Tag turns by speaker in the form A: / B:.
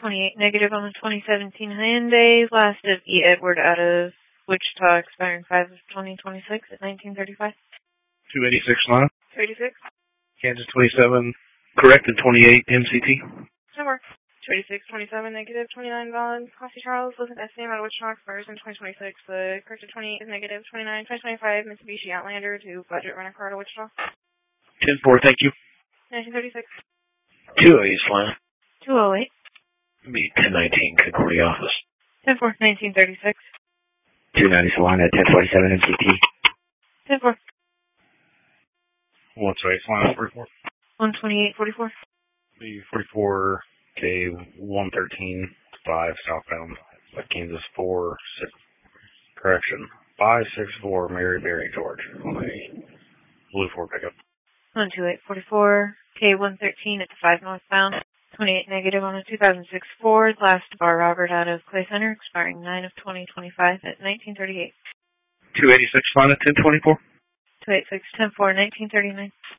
A: 28 negative on the 2017 Hyundai. Last of E. Edward out of Wichita, expiring 5 of 2026 at 1935.
B: 286 line.
A: 286.
B: Kansas 27, corrected 28 MCT.
A: Number. 286, 27 negative 29 valid. Coffee Charles with an SAM out of Wichita, expires in 2026. The corrected 28 is negative 29. 2025 Mitsubishi Outlander to budget rent a car to Wichita.
B: 10-4, thank you.
A: 1936.
C: 208 line.
A: 208.
C: Be 1019 Concordia office.
A: 10-4, 1936.
D: 290 Salina, 1047 MCT.
A: 10-4.
B: 128 line, 44.
A: 128, 44.
B: Be 44, K 113, 5 southbound, Kansas 4, 6, correction, 564 Mary Berry, George, on a blue Ford pickup.
A: 128, 44. K 113 at the 5 northbound. 28 negative on a 2006 Ford. Last bar Robert out of Clay Center, expiring 9 of 2025 at 1938.
B: 286 line at 1024.
A: 286, 10-4, 1939.